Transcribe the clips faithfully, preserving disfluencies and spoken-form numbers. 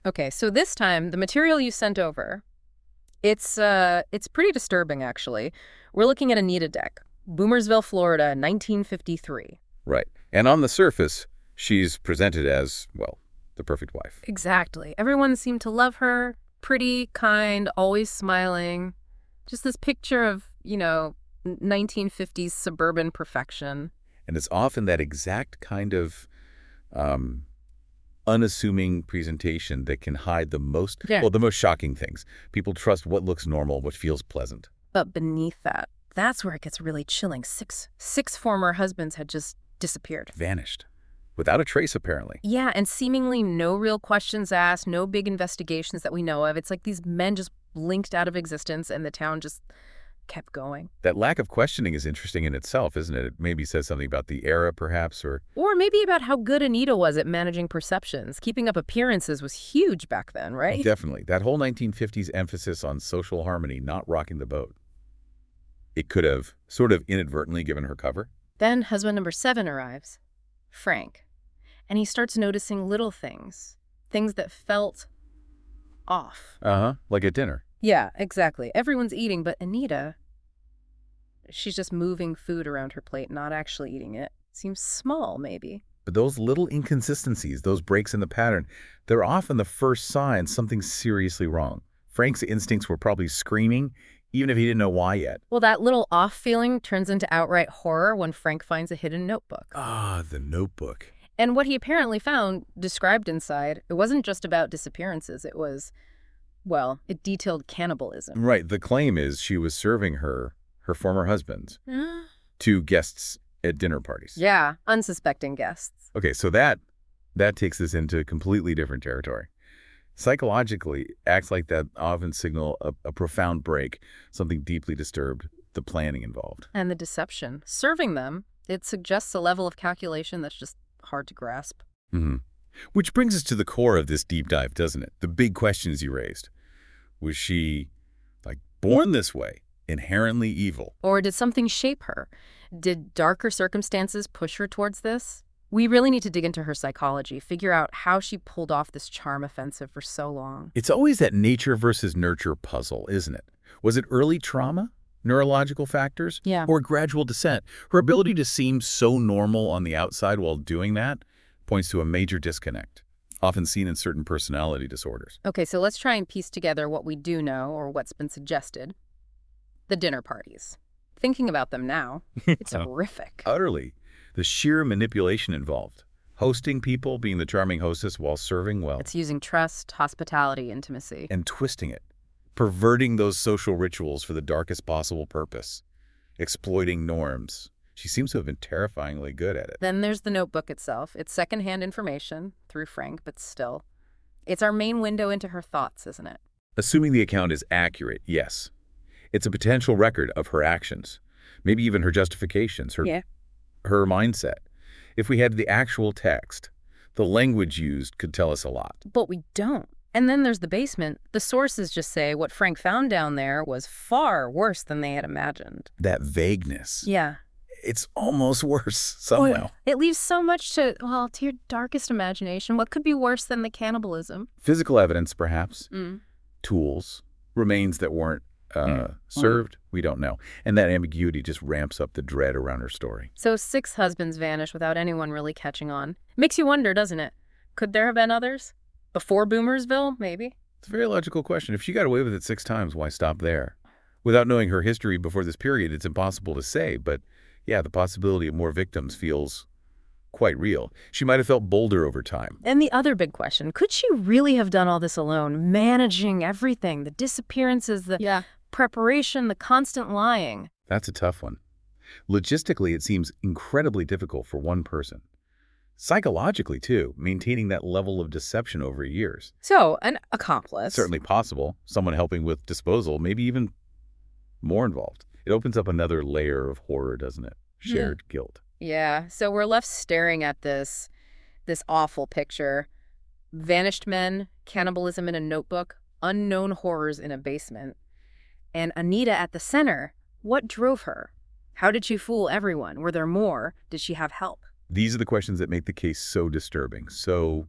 Okay, so this time, the material you sent over, it's, uh, it's pretty disturbing, actually. We're looking at Anita Deck, Boomersville, Florida, nineteen fifty-three. Right. And on the surface, she's presented as, well, the perfect wife. Exactly. Everyone seemed to love her. Pretty, kind, always smiling. Just this picture of, you know, nineteen fifties suburban perfection. And it's often that exact kind of um, unassuming presentation that can hide the most, Yeah. well, the most shocking things. People trust what looks normal, what feels pleasant. But beneath that, that's where it gets really chilling. Six, six former husbands had just disappeared. Vanished. Without a trace, apparently. Yeah, and seemingly no real questions asked, no big investigations that we know of. It's like these men just blinked out of existence and the town just kept going. That lack of questioning is interesting in itself, isn't it? It maybe says something about the era, perhaps, or... Or maybe about how good Anita was at managing perceptions. Keeping up appearances was huge back then, right? Definitely. That whole nineteen fifties emphasis on social harmony, not rocking the boat. It could have sort of inadvertently given her cover. Then husband number seven arrives, Frank, and he starts noticing little things, things that felt off. Uh-huh. Like at dinner. Yeah, exactly. Everyone's eating, but Anita, she's just moving food around her plate, not actually eating it. Seems small, maybe. But those little inconsistencies, those breaks in the pattern, they're often the first sign something's seriously wrong. Frank's instincts were probably screaming, even if he didn't know why yet. Well, that little off feeling turns into outright horror when Frank finds a hidden notebook. Ah, the notebook. And what he apparently found, described inside, it wasn't just about disappearances. It was, well, it detailed cannibalism. Right. The claim is she was serving her, her former husband, Uh, to guests at dinner parties. yeah, unsuspecting guests. Okay, so that that takes us into completely different territory. Psychologically, acts like that often signal a, a profound break, something deeply disturbed, the planning involved. And the deception. Serving them, it suggests a level of calculation that's just hard to grasp. Mm-hmm. Which brings us to the core of this deep dive, doesn't it? The big questions you raised. Was she, like, born this way, inherently evil? Or did something shape her? Did darker circumstances push her towards this? We really need to dig into her psychology, figure out how she pulled off this charm offensive for so long. It's always that nature versus nurture puzzle, isn't it? Was it early trauma, neurological factors, Yeah. or gradual descent? Her ability to seem so normal on the outside while doing that points to a major disconnect, often seen in certain personality disorders. Okay, so let's try and piece together what we do know or what's been suggested. The dinner parties. Thinking about them now, it's horrific. Utterly. The sheer manipulation involved. Hosting people, being the charming hostess while serving well. It's using trust, hospitality, intimacy. And twisting it. Perverting those social rituals for the darkest possible purpose. Exploiting norms. She seems to have been terrifyingly good at it. Then there's the notebook itself. It's secondhand information through Frank, but still. It's our main window into her thoughts, isn't it? Assuming the account is accurate, yes. It's a potential record of her actions. Maybe even her justifications, her, Yeah. her mindset. If we had the actual text, the language used could tell us a lot. But we don't. And then there's the basement. The sources just say what Frank found down there was far worse than they had imagined. That vagueness. Yeah. It's almost worse somehow. It leaves so much to, well, to your darkest imagination. What could be worse than the cannibalism? Physical evidence, perhaps. Mm. Tools. Remains that weren't uh, Mm. served. We don't know. And that ambiguity just ramps up the dread around her story. So six husbands vanish without anyone really catching on. Makes you wonder, doesn't it? Could there have been others? Before Boomersville, maybe? It's a very logical question. If she got away with it six times, why stop there? Without knowing her history before this period, it's impossible to say. But yeah, the possibility of more victims feels quite real. She might have felt bolder over time. And the other big question, could she really have done all this alone, managing everything, the disappearances, the Yeah. preparation, the constant lying? That's a tough one. Logistically, it seems incredibly difficult for one person. Psychologically, too, maintaining that level of deception over years. So, an accomplice. Certainly possible. Someone helping with disposal, maybe even more involved. It opens up another layer of horror, doesn't it? Shared guilt. Yeah, so we're left staring at this, this awful picture. Vanished men, cannibalism in a notebook, unknown horrors in a basement. And Anita at the center. What drove her? How did she fool everyone? Were there more? Did she have help? These are the questions that make the case so disturbing, so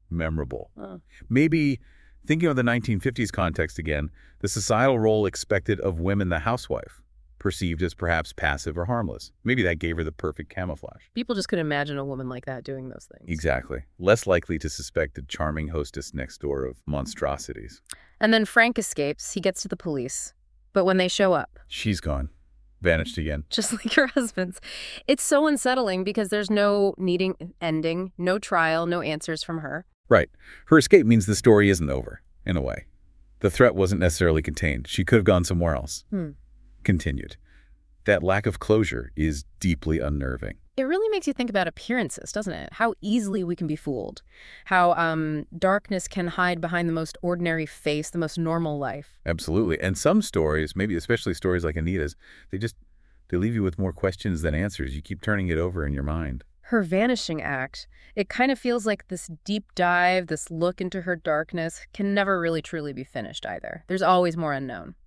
memorable. Oh. Maybe, thinking of the nineteen fifties context again, the societal role expected of women the housewife, perceived as perhaps passive or harmless. Maybe that gave her the perfect camouflage. People just couldn't imagine a woman like that doing those things. Exactly. Less likely to suspect the charming hostess next door of monstrosities. And then Frank escapes. He gets to the police. But when they show up, She's gone. Vanished again. just like her husband's, it's so unsettling because there's no needing ending, no trial, no answers from her. Right. Her escape means the story isn't over, in a way. The threat wasn't necessarily contained. She could have gone somewhere else. Hmm. Continued. That lack of closure is deeply unnerving. It really makes you think about appearances, doesn't it? How easily we can be fooled. How um, darkness can hide behind the most ordinary face, the most normal life. Absolutely. And some stories, maybe especially stories like Anita's, they just, they leave you with more questions than answers. You keep turning it over in your mind. Her vanishing act, it kind of feels like this deep dive, this look into her darkness, can never really truly be finished either. There's always more unknown.